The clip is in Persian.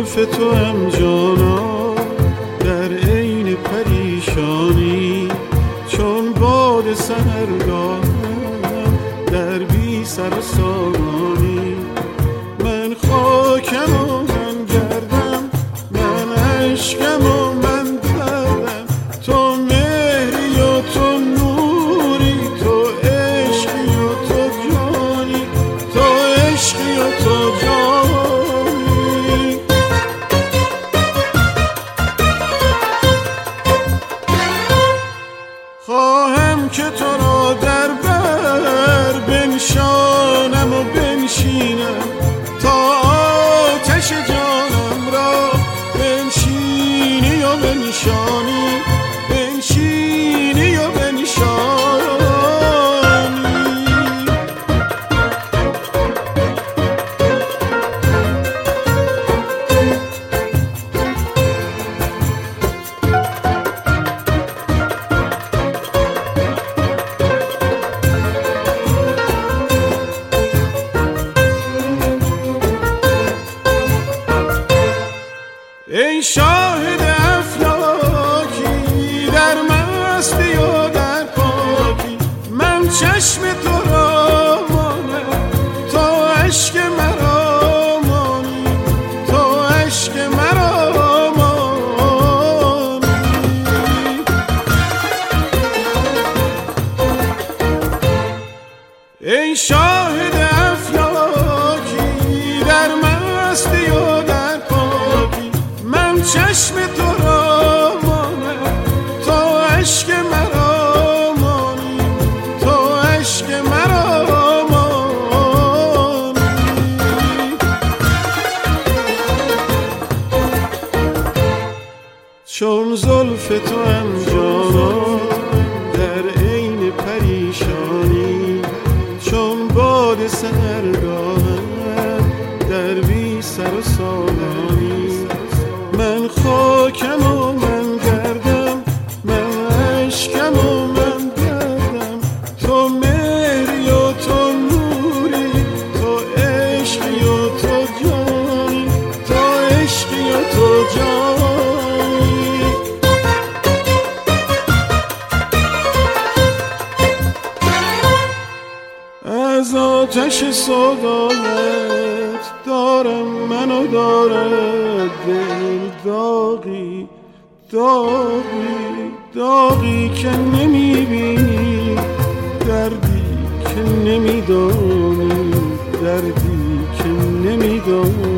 زلف تو هم جانا در عین پریشانی، چون باد سحرگاهم در بی سر و سامانی. من خاکم و من گردم، من عشقم و من دردم، تو مهری و تو نوری، تو عشقی و تو جانی، تو عشقی و تو جانی. خواهم که تو را در بر بنشانم و بنشینم، تا آتش جانم را بنشینی و بنشانی، بنشینی و بنشانی. ای شاهد افلاکی در مستی و در پاکی، من چشم تو را مانم، تو عشق مرا مانی، تو عشق مرا مانی. ای شاهد افلاکی در مستی و در پاکی، من چشم تو را مانم، تو عشق مرا مانی، تو عشق مرا مانی. چون زلف تو هم جانا در عین پریشانی، چون باد سحرگاهم در بی سر و سامانی. من خاکم و من گردم، من عشقم و من دردم، تو مهری و تو نوری، تو عشقی و تو جانی، تو عشقی و تو جانی. از آتش صدایت دارم منو دارد دل داغی، داغی، داغی که نمیبینی، دردی که نمیدانی، دردی که نمیدانی.